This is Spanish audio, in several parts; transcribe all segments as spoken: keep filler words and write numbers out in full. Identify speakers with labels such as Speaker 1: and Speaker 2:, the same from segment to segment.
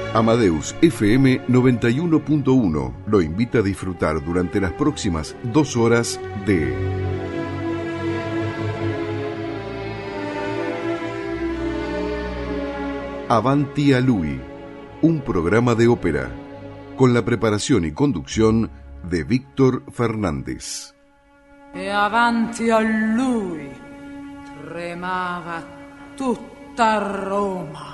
Speaker 1: Amadeus F M noventa y uno punto uno lo invita a disfrutar durante las próximas dos horas de Avanti a Lui, un programa de ópera, con la preparación y conducción de Víctor Fernández.
Speaker 2: E avanti a lui tremava tutta Roma.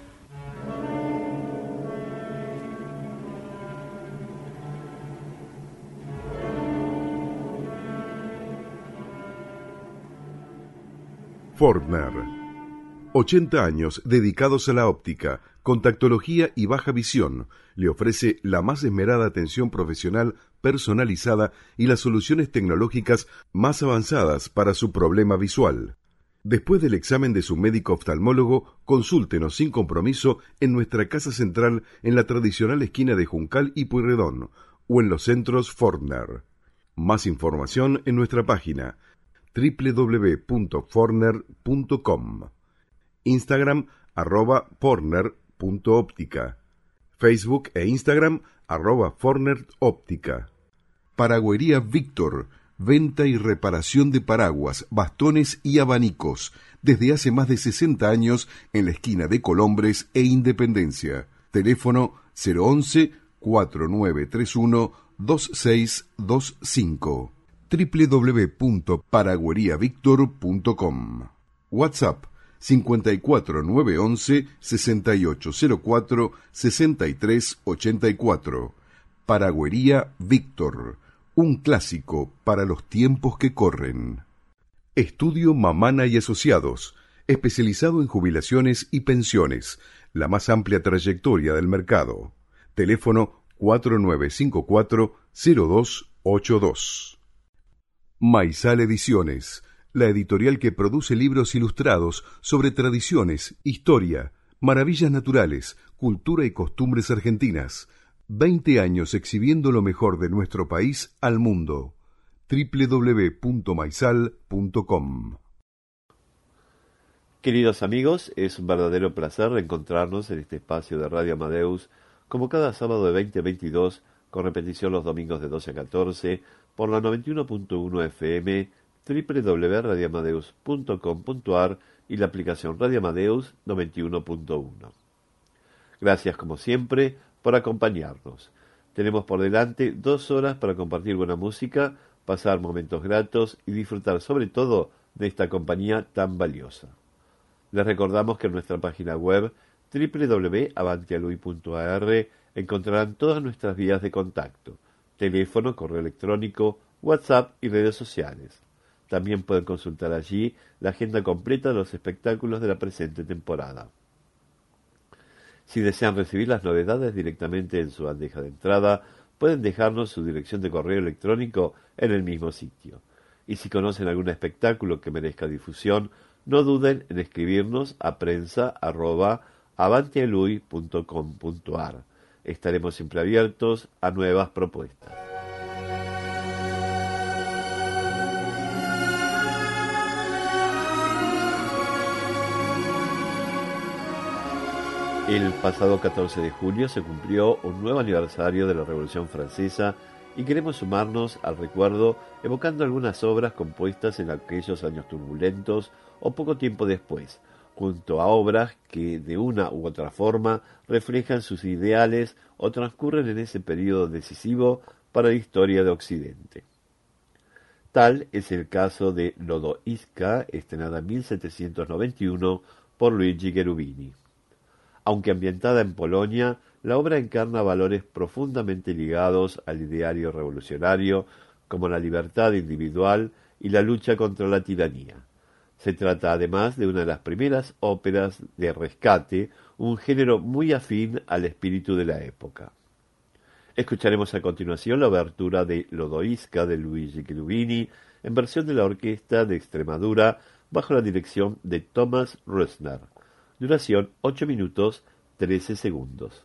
Speaker 1: Fortner. ochenta años dedicados a la óptica, contactología y baja visión. Le ofrece la más esmerada atención profesional personalizada y las soluciones tecnológicas más avanzadas para su problema visual. Después del examen de su médico oftalmólogo, consúltenos sin compromiso en nuestra casa central en la tradicional esquina de Juncal y Pueyrredón o en los centros Fortner. Más información en nuestra página doble u doble u doble u punto fortner punto com, Instagram arroba fortner punto óptica, Facebook e Instagram arroba fortner óptica. Paragüería Víctor, venta y reparación de paraguas, bastones y abanicos, desde hace más de sesenta años en la esquina de Colombres e Independencia. Teléfono cero once, cuatro nueve tres uno, dos seis dos cinco. doble u doble u doble u punto paragüería víctor punto com. WhatsApp cincuenta y cuatro nueve once sesenta y ocho cero cuatro sesenta y tres ochenta y cuatro. Paragüería Víctor, un clásico para los tiempos que corren. Estudio Mamana y Asociados, especializado en jubilaciones y pensiones, la más amplia trayectoria del mercado. Teléfono cuatro nueve cinco cuatro cero dos ocho dos. Maizal Ediciones, la editorial que produce libros ilustrados sobre tradiciones, historia, maravillas naturales, cultura y costumbres argentinas. Veinte años exhibiendo lo mejor de nuestro país al mundo. doble u doble u doble u punto maizal punto com.
Speaker 3: Queridos amigos, es un verdadero placer reencontrarnos en este espacio de Radio Amadeus, como cada sábado de veinte a veintidós, con repetición los domingos de doce a catorce, por la noventa y uno punto uno F M, doble u doble u doble u punto radio amadeus punto com punto a r y la aplicación Radio Amadeus noventa y uno punto uno. Gracias, como siempre, por acompañarnos. Tenemos por delante dos horas para compartir buena música, pasar momentos gratos y disfrutar sobre todo de esta compañía tan valiosa. Les recordamos que en nuestra página web doble u doble u doble u punto avantialui punto a r encontrarán todas nuestras vías de contacto: teléfono, correo electrónico, WhatsApp y redes sociales. También pueden consultar allí la agenda completa de los espectáculos de la presente temporada. Si desean recibir las novedades directamente en su bandeja de entrada, pueden dejarnos su dirección de correo electrónico en el mismo sitio. Y si conocen algún espectáculo que merezca difusión, no duden en escribirnos a prensa arroba avantialui punto com punto a r. Estaremos siempre abiertos a nuevas propuestas. El pasado catorce de julio se cumplió un nuevo aniversario de la Revolución Francesa y queremos sumarnos al recuerdo evocando algunas obras compuestas en aquellos años turbulentos o poco tiempo después, junto a obras que de una u otra forma reflejan sus ideales o transcurren en ese periodo decisivo para la historia de Occidente. Tal es el caso de Lodoiska, estrenada en mil setecientos noventa y uno por Luigi Cherubini. Aunque ambientada en Polonia, la obra encarna valores profundamente ligados al ideario revolucionario, como la libertad individual y la lucha contra la tiranía. Se trata además de una de las primeras óperas de rescate, un género muy afín al espíritu de la época. Escucharemos a continuación la obertura de Lodoiska de Luigi Cherubini, en versión de la Orquesta de Extremadura, bajo la dirección de Thomas Rösner. Duración ocho minutos trece segundos.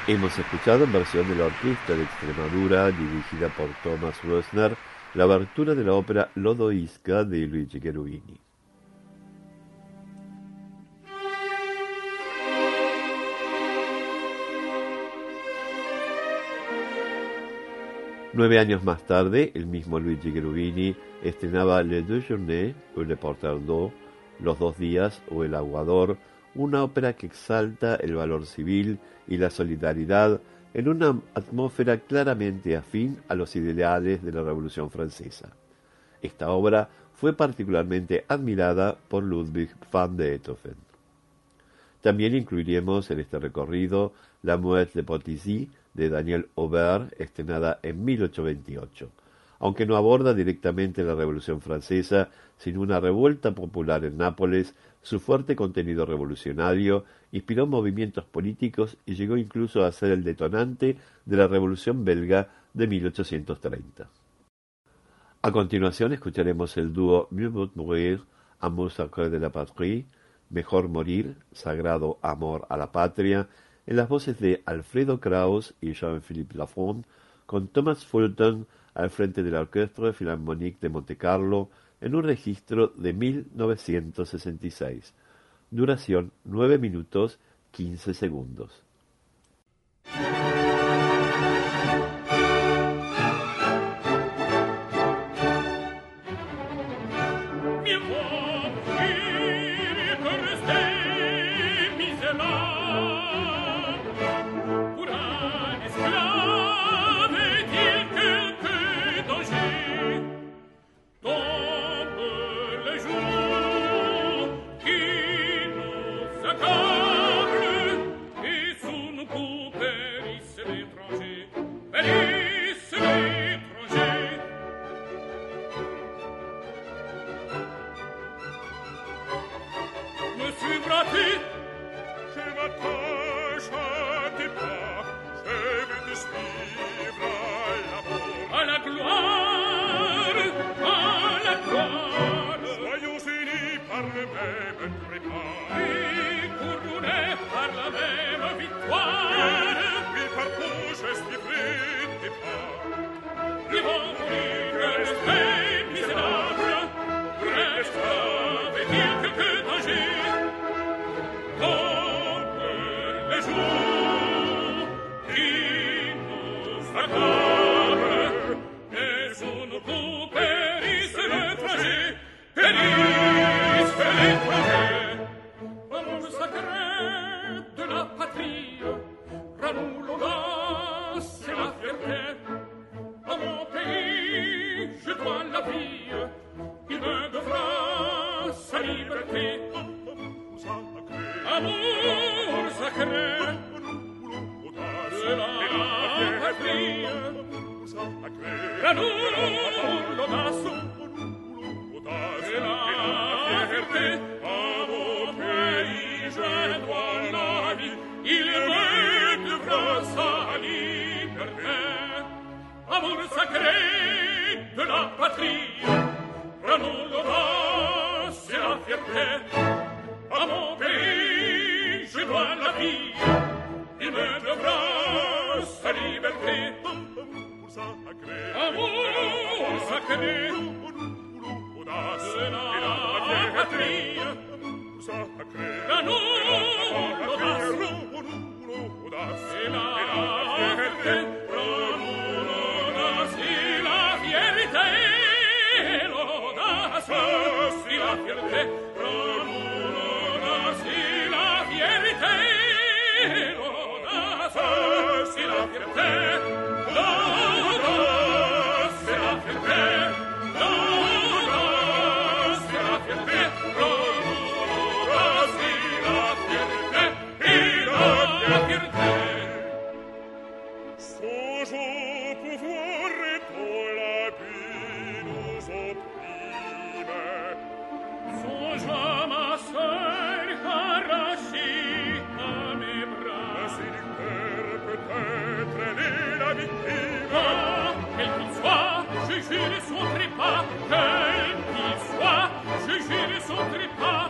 Speaker 3: Hemos escuchado en versión de la Orquesta de Extremadura, dirigida por Thomas Rösner, la abertura de la ópera Lodoiska de Luigi Cherubini. Nueve años más tarde, el mismo Luigi Cherubini estrenaba Les Deux Journées o Le Porteur d'Eau, Los Dos Días o El Aguador, una ópera que exalta el valor civil y la solidaridad en una atmósfera claramente afín a los ideales de la Revolución Francesa. Esta obra fue particularmente admirada por Ludwig van Beethoven. También incluiremos en este recorrido La Muette de Potissy de Daniel Aubert, estrenada en mil ochocientos veintiocho. Aunque no aborda directamente la Revolución Francesa, sino una revuelta popular en Nápoles, su fuerte contenido revolucionario inspiró movimientos políticos y llegó incluso a ser el detonante de la Revolución Belga de mil ochocientos treinta. A continuación escucharemos el dúo Mieux vaut mourir, Amour sacré de la patrie, Mejor morir, sagrado amor a la patria, en las voces de Alfredo Kraus y Jean-Philippe Lafont, con Thomas Fulton al frente de la Orchestre Philharmonique de Montecarlo, en un registro de mil novecientos sesenta y seis. Duración nueve minutos quince segundos.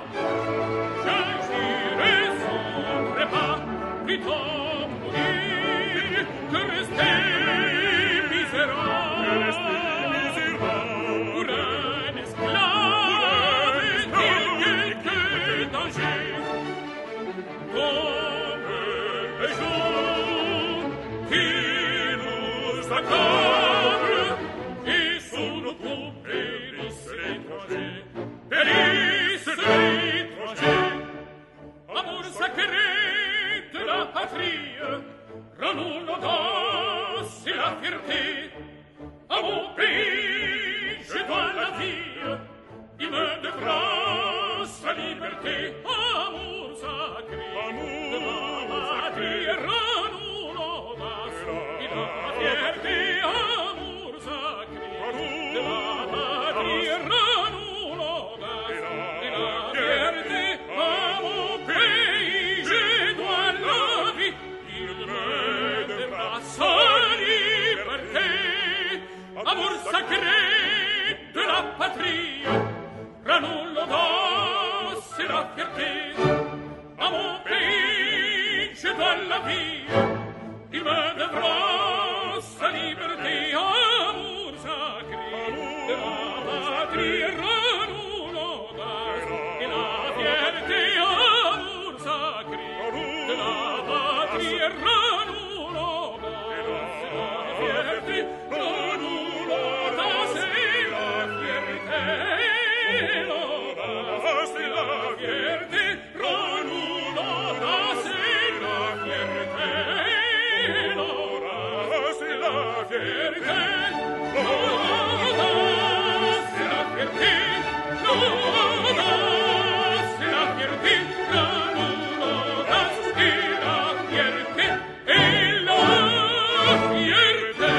Speaker 4: Plutôt mourir regret de la patrie, renouveau l'audace et la fierté. À mon pays, je dois la vie, il me devra sa liberté. Amour sacré de la patrie, renouveau l'audace et la fierté. Amour sacré de la patrie, renouveau l'audace et la fierté. Renouveau l'audace et la fierté. L'audace et la fierté. Renouveau l'audace et la fierté. L'audace et la fierté. L'audace et la fierté. L'audace et la fierté. L'audace et la fierté. Et la fierté.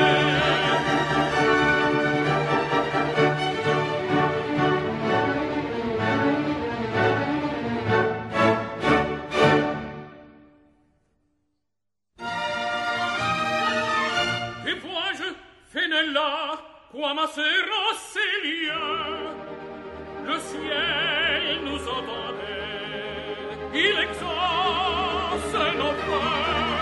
Speaker 4: Et vois-je, Fenella, quoi ma sœur Célia, le ciel nous entendait, il exauce nos pas.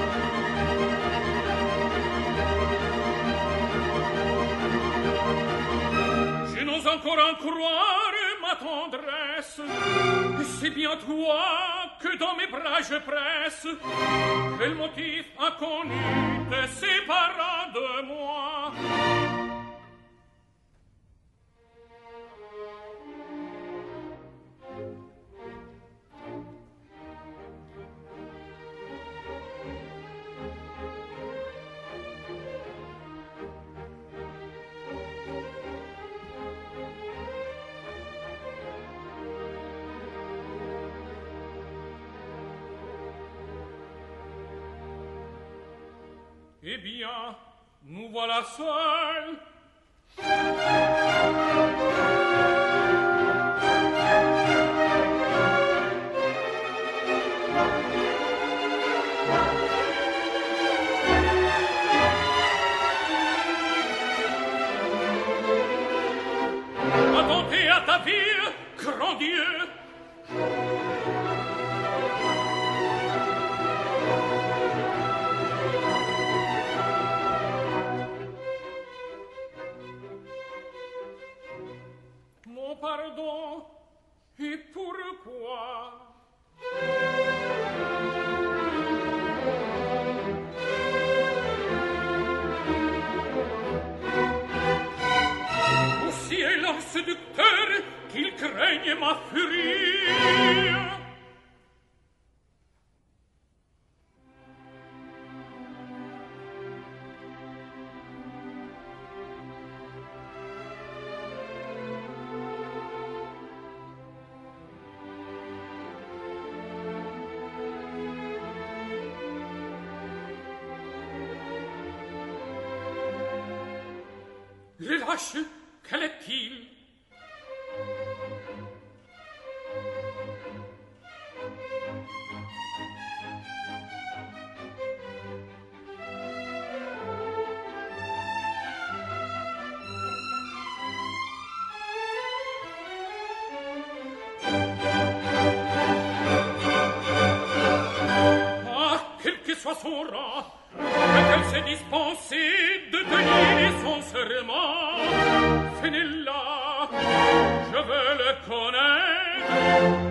Speaker 4: Je n'ose encore en croire ma tendresse, c'est bien toi que dans mes bras je presse. Quel motif inconnu te sépara de moi? Eh bien, nous voilà seuls. Attendez à ta vie, grand Dieu. Mon pardon, et pourquoi? Aussi est l'homme séducteur qu'il craigne ma furie. Le lâche, quel est-il? Ah, quel que soit son rang, qu'elle s'est dispensée de tenir son serment. Fenella, je veux le connaître.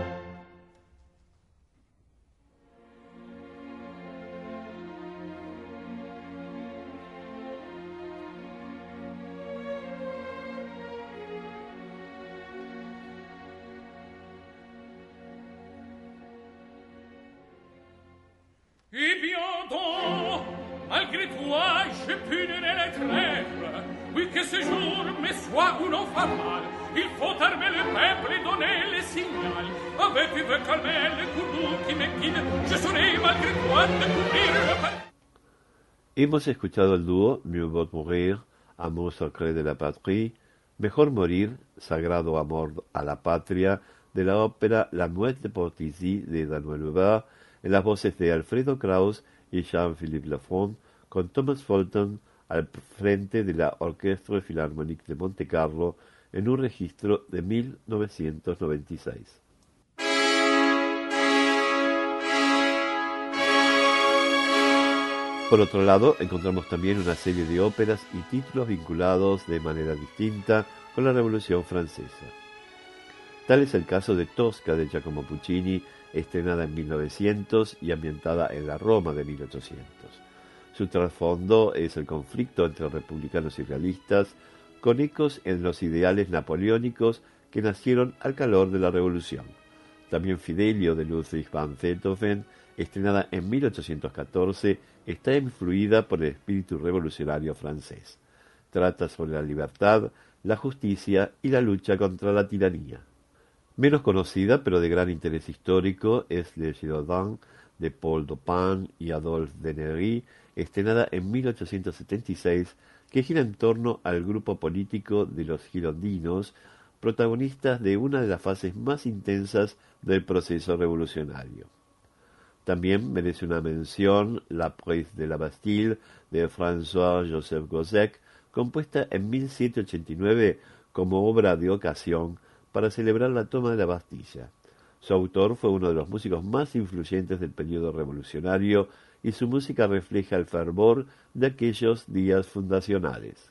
Speaker 4: Eh bien donc, malgré toi, je punirai les traîtres. Oui, que ce jour me soit ou non fatal, il faut armer le peuple et donner les signaux. Avec tu veux calmer les courroux qui me guident, je saurai malgré toi découvrir le peuple.
Speaker 3: Hemos escuchado el dúo Mieux vaut mourir, Amour sacré de la patrie, Mejor morir, Sagrado amor a la patria, de la ópera La muerte pour Tizi de Daniel en las voces de Alfredo Kraus y Jean-Philippe Lafont, con Thomas Fulton al frente de la Orchestre Philharmonique de Montecarlo en un registro de mil novecientos noventa y seis. Por otro lado, encontramos también una serie de óperas y títulos vinculados de manera distinta con la Revolución Francesa. Tal es el caso de Tosca de Giacomo Puccini, estrenada en mil novecientos y ambientada en la Roma de mil ochocientos. Su trasfondo es el conflicto entre republicanos y realistas, con ecos en los ideales napoleónicos que nacieron al calor de la Revolución. También Fidelio de Ludwig van Beethoven, estrenada en mil ochocientos catorce, está influida por el espíritu revolucionario francés. Trata sobre la libertad, la justicia y la lucha contra la tiranía. Menos conocida, pero de gran interés histórico, es Le Girondin de Paul Dopin y Adolphe Denery, estrenada en mil ochocientos setenta y seis, que gira en torno al grupo político de los girondinos, protagonistas de una de las fases más intensas del proceso revolucionario. También merece una mención La Prise de la Bastille de François-Joseph Gossec, compuesta en mil setecientos ochenta y nueve como obra de ocasión para celebrar la toma de la Bastilla. Su autor fue uno de los músicos más influyentes del periodo revolucionario y su música refleja el fervor de aquellos días fundacionales.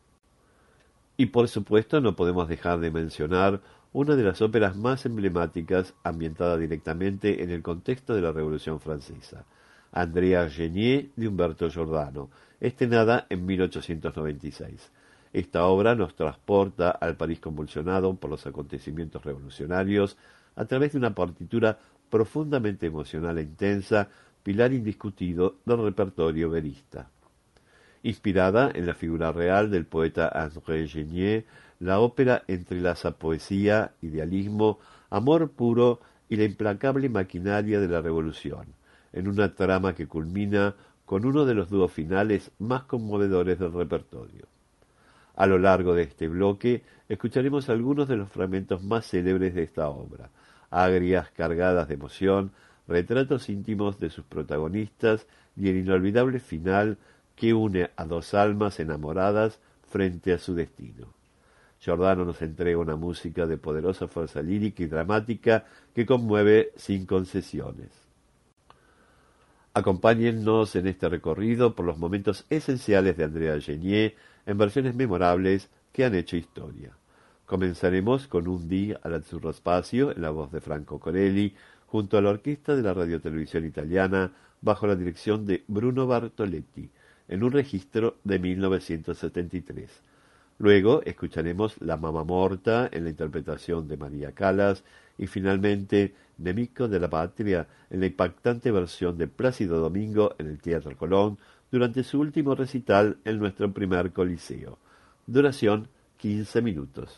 Speaker 3: Y por supuesto no podemos dejar de mencionar una de las óperas más emblemáticas ambientada directamente en el contexto de la Revolución Francesa, Andrea Chenier de Umberto Giordano, estrenada en mil ochocientos noventa y seis. Esta obra nos transporta al París convulsionado por los acontecimientos revolucionarios a través de una partitura profundamente emocional e intensa, pilar indiscutido del repertorio verista. Inspirada en la figura real del poeta André Chenier, la ópera entrelaza poesía, idealismo, amor puro y la implacable maquinaria de la revolución, en una trama que culmina con uno de los dúos finales más conmovedores del repertorio. A lo largo de este bloque escucharemos algunos de los fragmentos más célebres de esta obra, agrias cargadas de emoción, retratos íntimos de sus protagonistas y el inolvidable final que une a dos almas enamoradas frente a su destino. Giordano nos entrega una música de poderosa fuerza lírica y dramática que conmueve sin concesiones. Acompáñennos en este recorrido por los momentos esenciales de Andrea Chenier en versiones memorables que han hecho historia. Comenzaremos con Un dì all'azzurro spazio en la voz de Franco Corelli, junto a la orquesta de la radiotelevisión italiana bajo la dirección de Bruno Bartoletti, en un registro de mil novecientos setenta y tres. Luego escucharemos La Mamma Morta en la interpretación de María Callas y finalmente Nemico de la Patria en la impactante versión de Plácido Domingo en el Teatro Colón durante su último recital en nuestro primer coliseo. Duración quince minutos.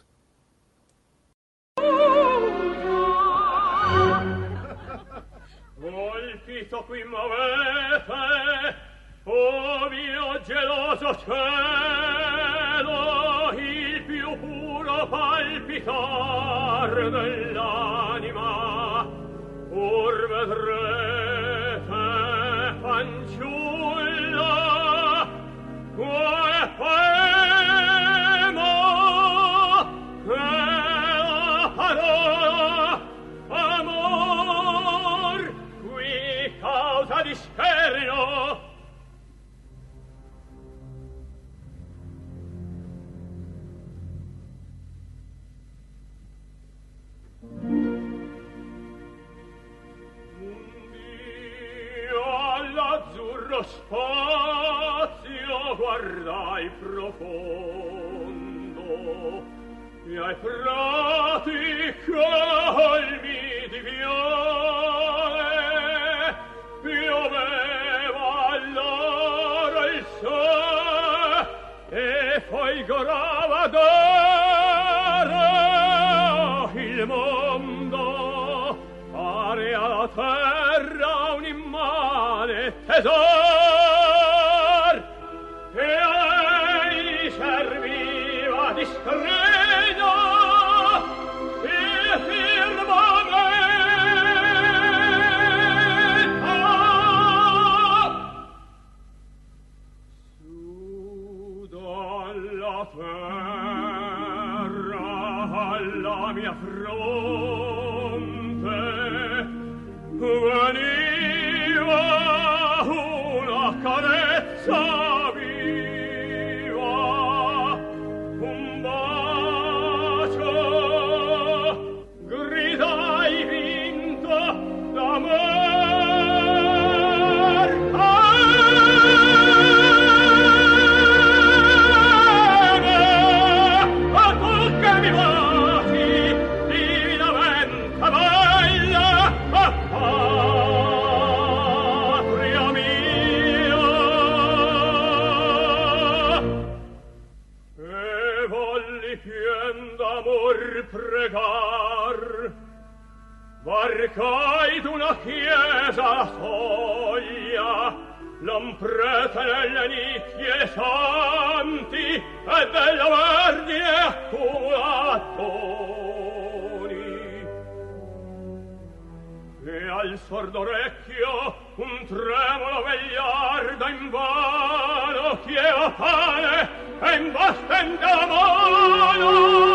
Speaker 4: Colpito qui m'avete, oh mio geloso cielo, il più puro palpitar dell'anima, or vedrete, fanciulla, quale poema che la parola amor, qui causa di scherno. All'azzurro spazio guardai profondo e ai prati colmi di viole pioveva allora il sole e folgorava d'oro il mondo, pare alla terra un immane tesor e a lei serviva di scrigno il firmamento. Su alla mia fronte veniva una carezza viva, un bacio, gridai vinto d'amore. Pregar, varcai d'una chiesa soglia, l'amprete nelle nicchie santi e della vergine accumulatori. E al sordo orecchio un tremolo vegliardo invano chieva pane e imbastente la mano.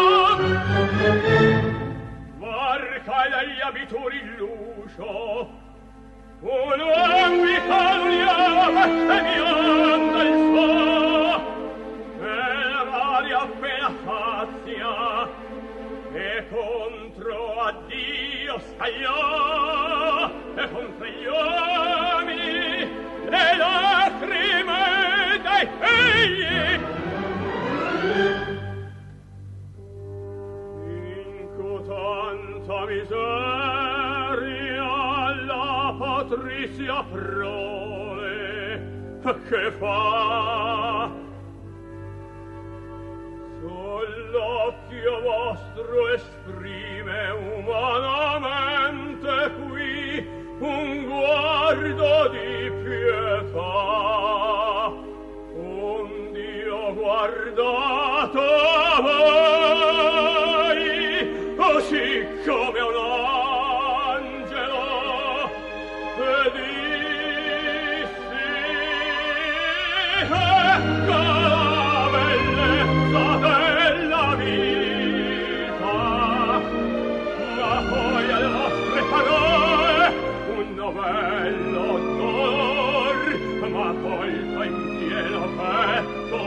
Speaker 4: Varcai dagli abituri l'uscio, un uom mi calugliava bestemmiando il suo, e l'aria appena sazia, e contro a Dio scagliò, e contro gli uomini le lacrime dei figli. Tanta miseria la patrizia prole che fa sull'occhio vostro esprime umanamente qui un guardo di pietà, un Dio guardato a voi così come un angelo, e dissi ecco la bellezza della vita, ma poi alle vostre parole un novello dolor, ma colpa in pieno petto.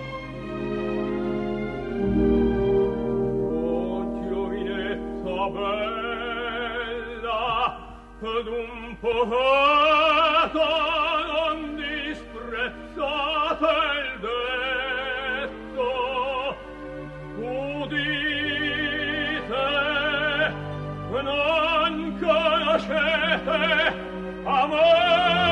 Speaker 4: Bella d'un poeta non disprezzate il detto, udite non conoscete amore.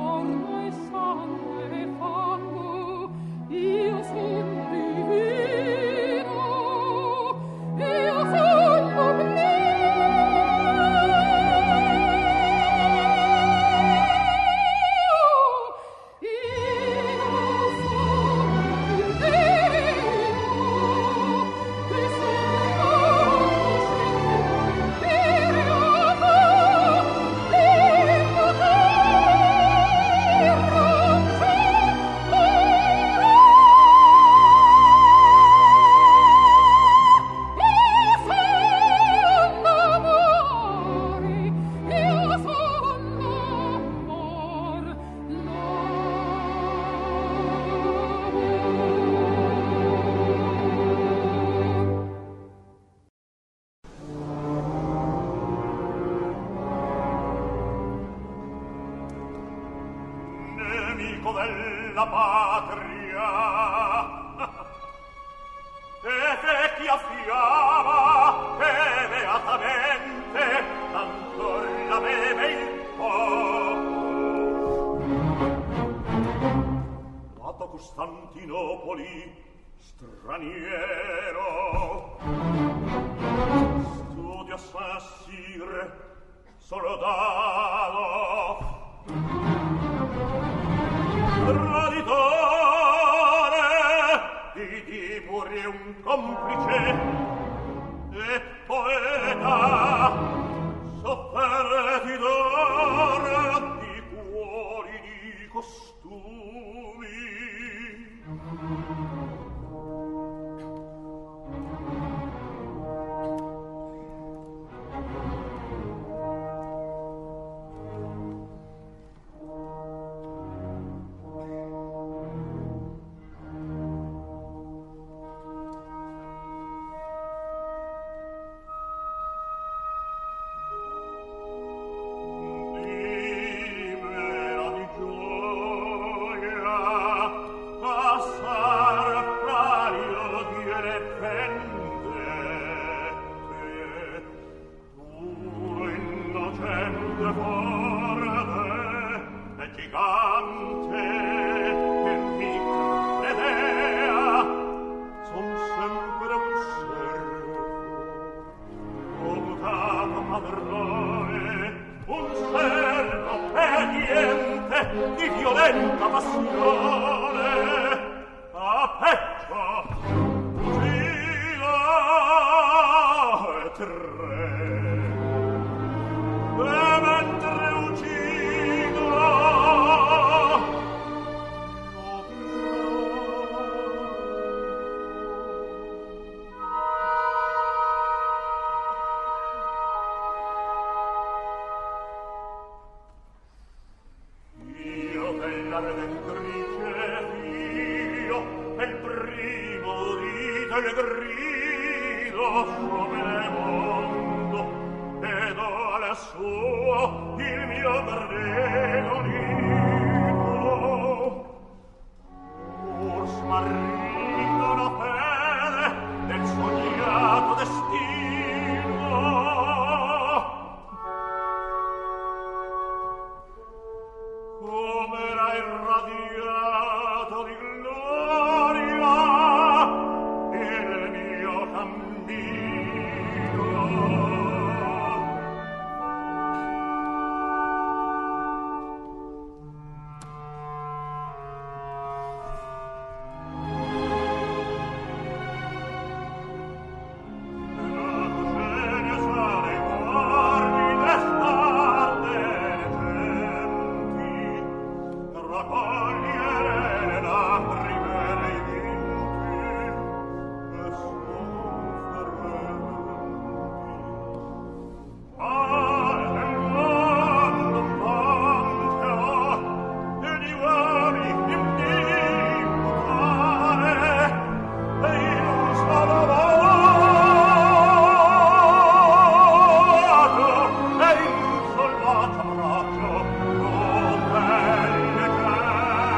Speaker 5: Salvaggio, oh belle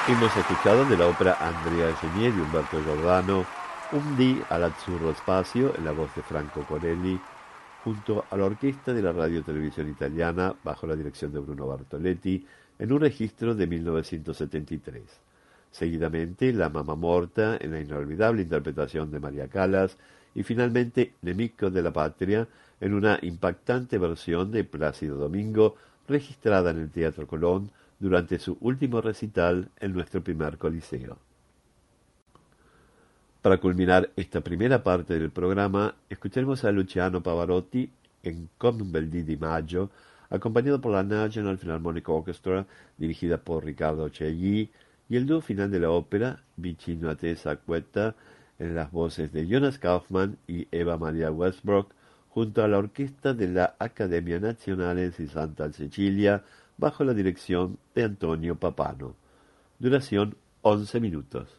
Speaker 3: Hemos escuchado de la ópera Andrea Genier de Umberto Giordano, Un dì all'azzurro spazio, en la voz de Franco Corelli, junto a la orquesta de la Radio Televisión Italiana, bajo la dirección de Bruno Bartoletti, en un registro de mil novecientos setenta y tres. Seguidamente, La Mamma Morta, en la inolvidable interpretación de María Callas, y finalmente, Nemico de la Patria, en una impactante versión de Plácido Domingo, registrada en el Teatro Colón durante su último recital en nuestro primer coliseo. Para culminar esta primera parte del programa, escucharemos a Luciano Pavarotti en Con un bel dì di maggio, acompañado por la National Philharmonic Orchestra, dirigida por Riccardo Chailly, y el dúo final de la ópera, Vicino a te s'acquetta, en las voces de Jonas Kaufmann y Eva Maria Westbrook, junto a la orquesta de la Accademia Nazionale di Santa Cecilia, bajo la dirección de Antonio Papano. Duración once minutos.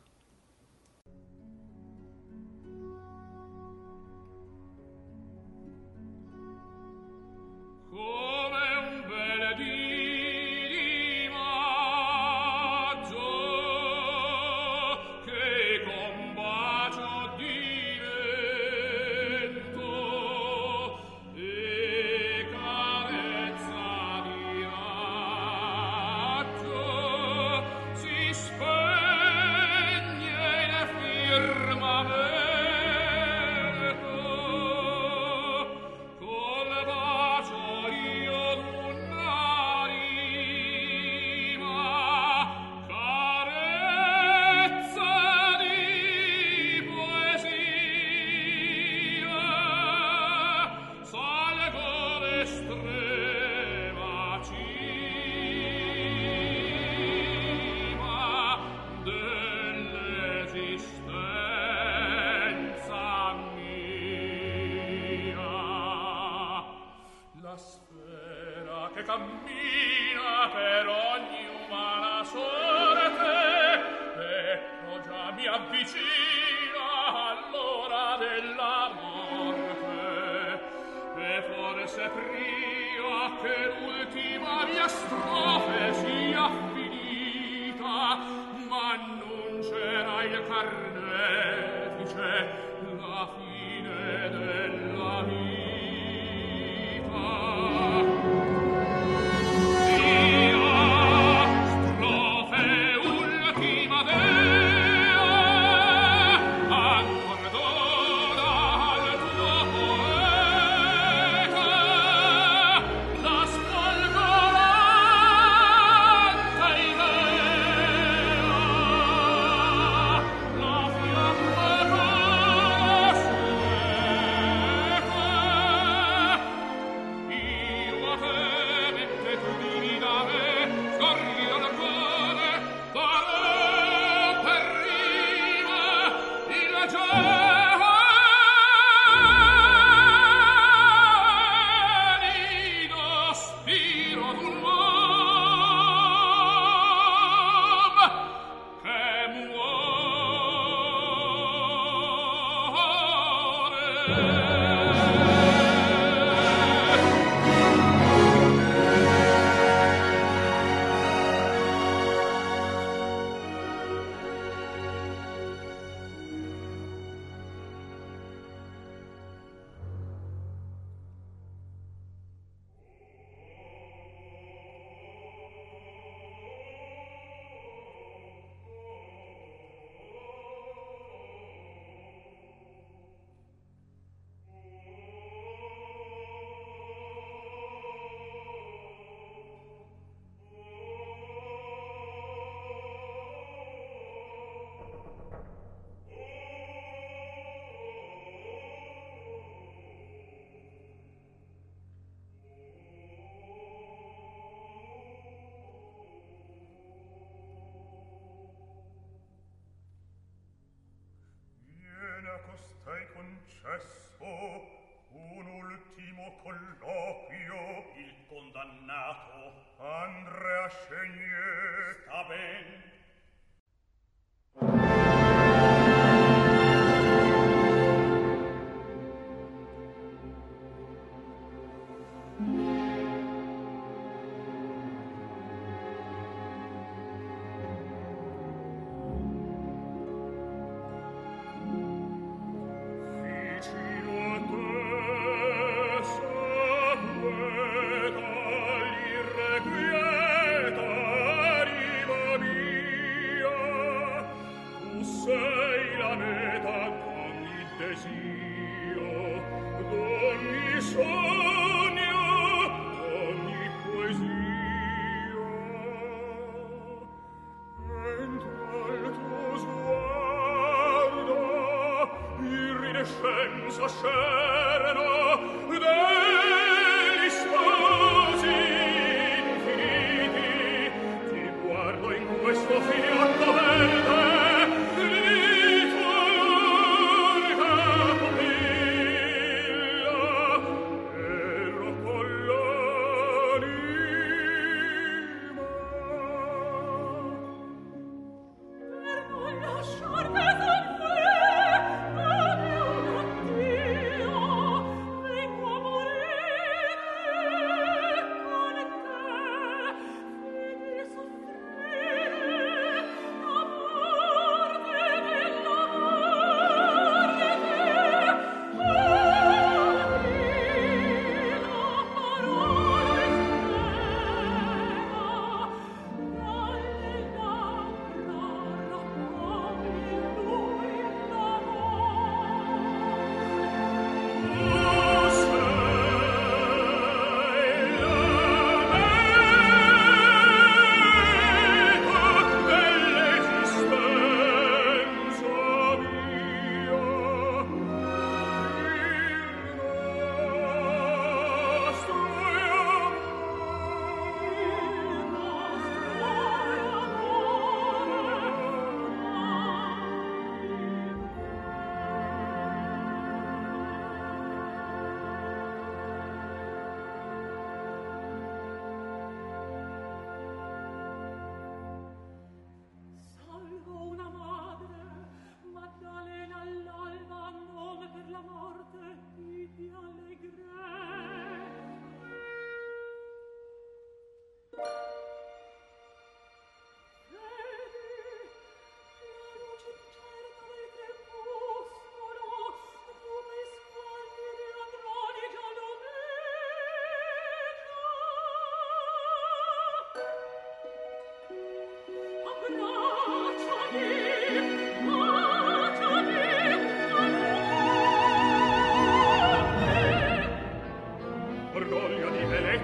Speaker 5: Stai concesso un ultimo colloquio.
Speaker 6: Il condannato
Speaker 5: Andrea Chenier
Speaker 6: sta ben.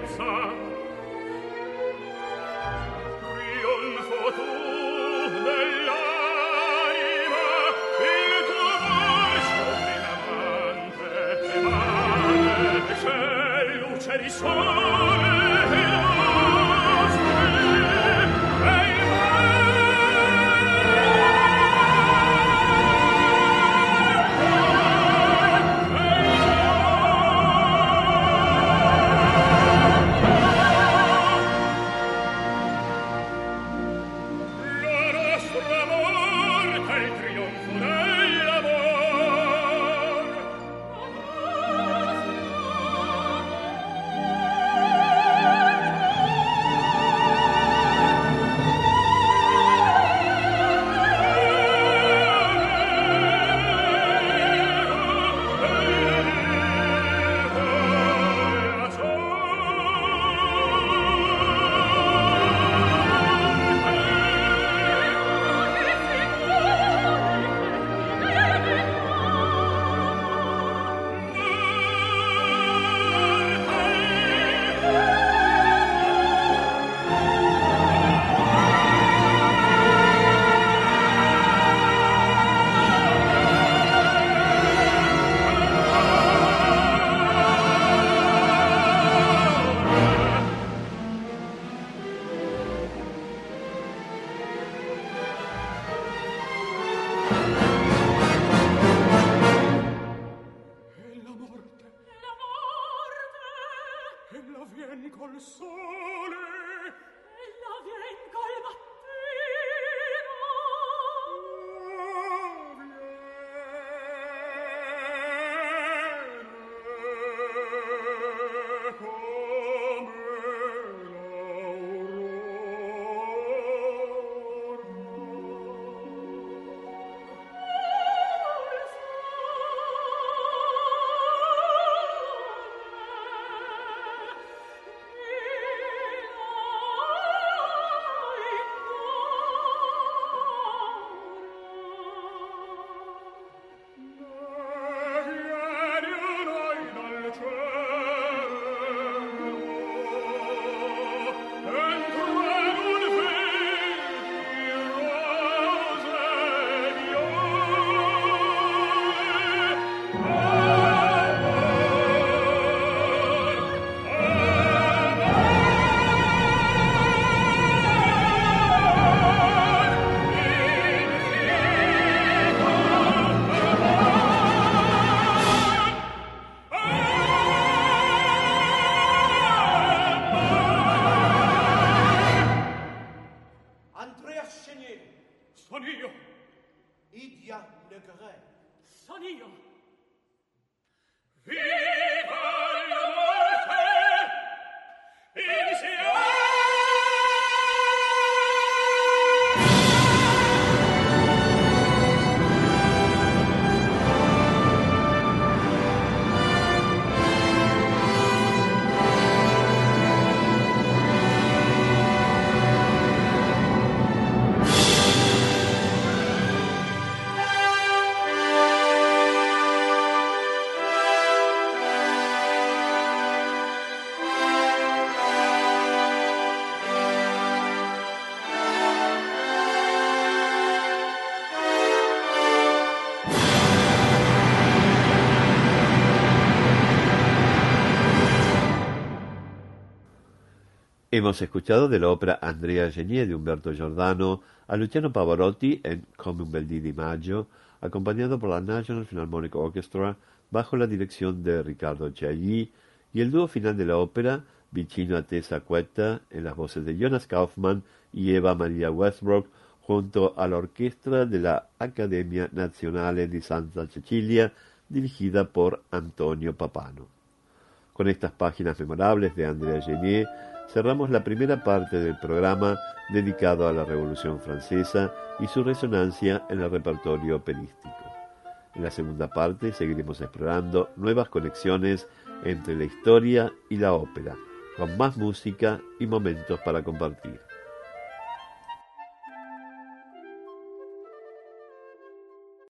Speaker 3: Hemos escuchado de la ópera Andrea Chenier de Umberto Giordano a Luciano Pavarotti en Come un bel dì di maggio, acompañado por la National Philharmonic Orchestra bajo la dirección de Riccardo Chailly, y el dúo final de la ópera, Vicino a te s'acquetta, en las voces de Jonas Kaufmann y Eva Maria Westbrook, junto a la orquesta de la Accademia Nazionale di Santa Cecilia, dirigida por Antonio Papano. Con estas páginas memorables de Andrea Chenier, cerramos la primera parte del programa dedicado a la Revolución Francesa y su resonancia en el repertorio operístico. En la segunda parte seguiremos explorando nuevas conexiones entre la historia y la ópera, con más música y momentos para compartir.